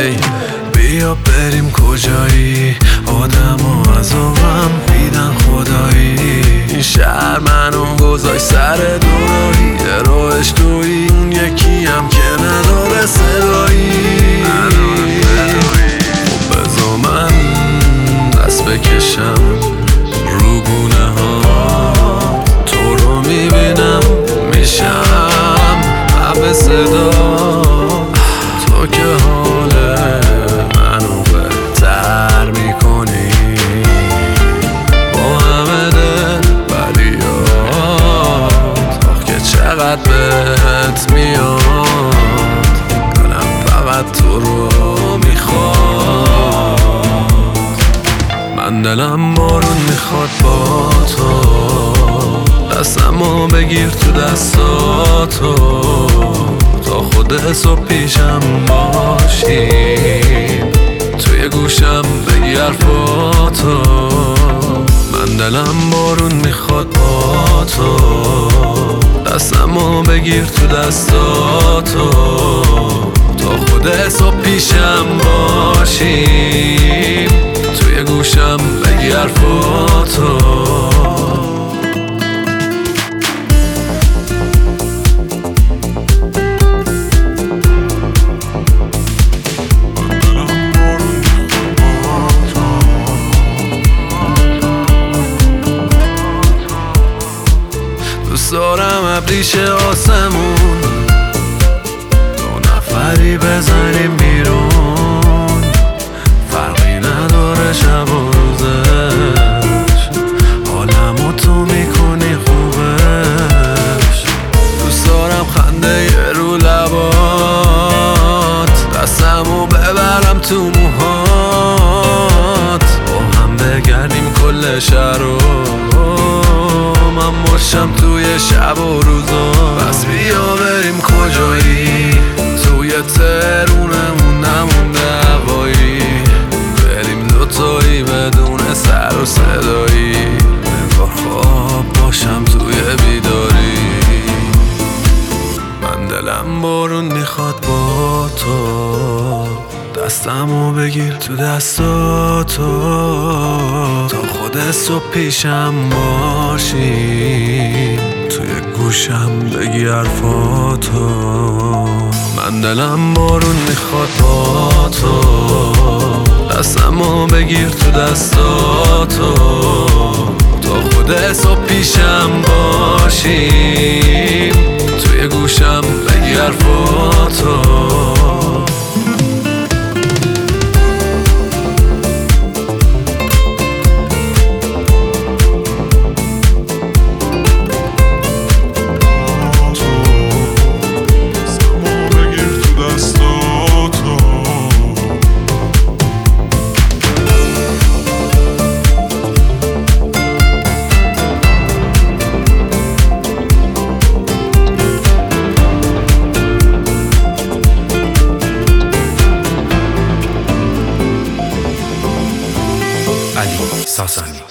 هی بیا بریم کجایی، آدم ها از آقم میدن خدایی. این شهر منو گذاشت سر دوراهی، راهش تویی اون یکی هم که نداره صدایی. خب بذار من دست بکشم رو گونه ها، تو رو میبینم میشم به صدا. تو که حال منو بهتر میکنی با همه دل بلیات. آخ که چقدر بهت میاد، دلم فقط تو رو میخواد. من دلم بارون میخواد با تو، دستمو بگیر تو دستاتو، تا خود صبح پیشم باشیم، توی گوشم بگی حرفاتو. من دلم بارون میخواد با تو، دستمو بگیر تو دستاتو، تا خود صبح پیشم باشیم، توی گوشم بگی حرفاتو. دوست دارم ابریش آسمون، دو نفری بزنیم بیرون، فرقی نداره شب و روزش، حالمو تو میکنی خوبش. دوست دارم خنده رو لبات، دستمو ببرم تو موهات، با هم بگردیم کل شهر رو، من باشم توی شب و روزا. بس بیا بریم کجایی، توی ترونمون نمونده هوایی، بریم دوتایی بدون سر و صدایی، انگار خواب باشم توی بیداری. من دلم بارون میخواد با تو، دستمو بگیر تو دستاتو، تا خود صبح پیشم باشی، توی گوشم بگی حرفاتو. من دلم بارون میخواد با تو، دستمو بگیر تو دستاتو، تا خود صبح پیشم باشی، توی گوشم بگی حرفاتو. علی ساسانی.